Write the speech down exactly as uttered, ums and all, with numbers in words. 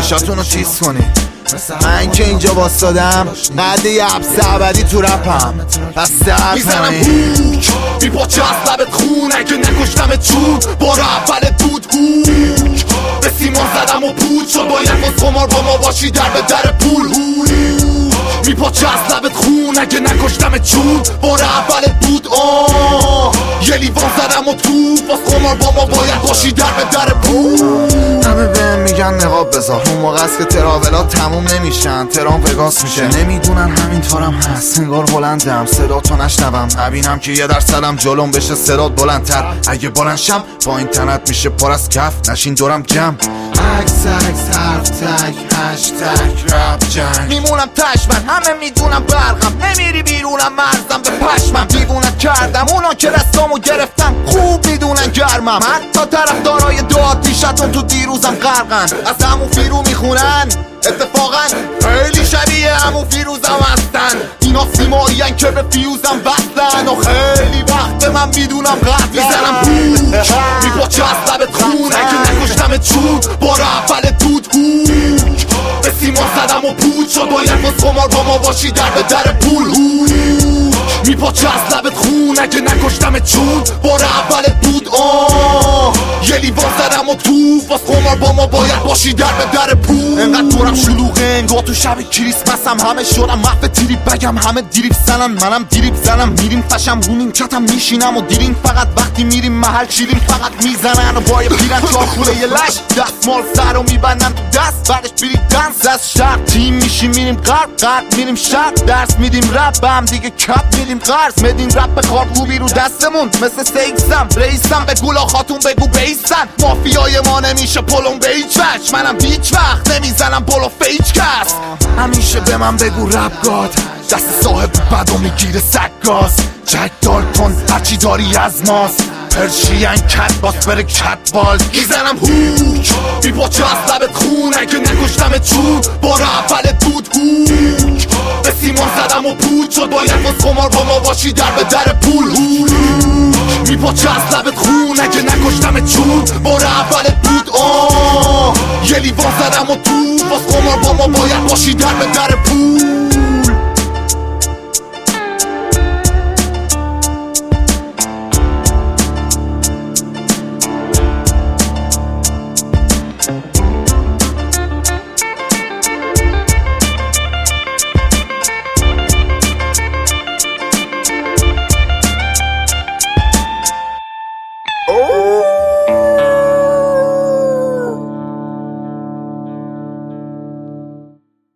گوشاتون رو تیز کنی. من که اینجا باستادم قد یه حبس ابدی تو رپم، پس درد میزنم هوک میپاچه از لبت خون اگه نکشتمت چون بار اولت بود هوک به سیمان زدم و پود شد باید باز خمار با ما باشی در به در پول میپاچه از لبت خون اگه نکشتمت چون بار اولت بود آه یه لیوان زدم و تو باز خمار با ما باید باشی در به در پول. همه بهم میگن نقاب بذار، اون موقع است که تراولات تموم نمیشن، ترام وگاس میشه. نمیدونن همینطورم هست، انگار بلندم صدا تو نشنوم، نبینم که یه درصدم جلوم بشه صدات بلندتر. اگه بلند شم با این تنت میشه پر از کف، نشین دورم جمع عکس عکس حرف تک هشتگ رپ جنگ. میمونم تش من همه میدونم برقم، نمیری بیرونم مرزم به پشمم. دیوونت کردم اونا که دستامو گرفتن خوب میدونن گرمم. حتی طرفدارای داد پیشتون تو دیروزم غرقن، از همون فیرو میخونن اتفاقا خیلی شبیه همون فیروزم هستن. اینا سیمایین که به فیوزم وصلن و خیلی وقت من میدونم قد میزنم هوک میپاچه از لبت خون اگه نکشتمت چون بار اولت بود هوک به سیمان زدم و پود شد باید باز خمار با ما باشی در به در پول هوک میپاچه از لبت خون اگه نکشتمت چون بار اولت بود آه یه لیوان زدم و تو باز خمار با ما باید باشی در به در پول. انقدر دورم شلوغه انگار تو شب کریسمسم، همه شدم محو تریپ بگم همه دیریب زنن منم دیریب زنم. میریم فشم رو نیمکتم میشینم و دیریم فقط وقتی میریم محل شیریم فقط میزنن و با یه پیرن چار خوله یه لش دستمال سر رو میبندن تو دست بعدش بیری دنس از شرق تیم میشیم میریم غرب غرب میریم شرق درس میدیم رپ به هم دیگه کپ میدیم قرض مدین رپ به خواب روبی رو دستمون مثل سیکسم رئیسم به گولا خاتون بگو بیسن مافیای ما نمیشه پلون به هیچ وجه منم هیچ وقت نمیزنم پلو فیچ کس همیشه به من بگو رپ گاد دست صاحب بدو میگیره سگاز جک دالتون هرچی داری از ماست پرشین کت باس بره کت بال میزنم هوک میپاچه از لبت خون اگه نکشتمت چون بار اولت بود هوک به سیمان زدم و پود شد باید باز خمار با ما باشی در به در پول هوک میپاچه از لبت خون اگه نکشتمت چون بار اولت بود آه یه لیوان زدم و تو باز خمار با ما باید باشی در به در پول.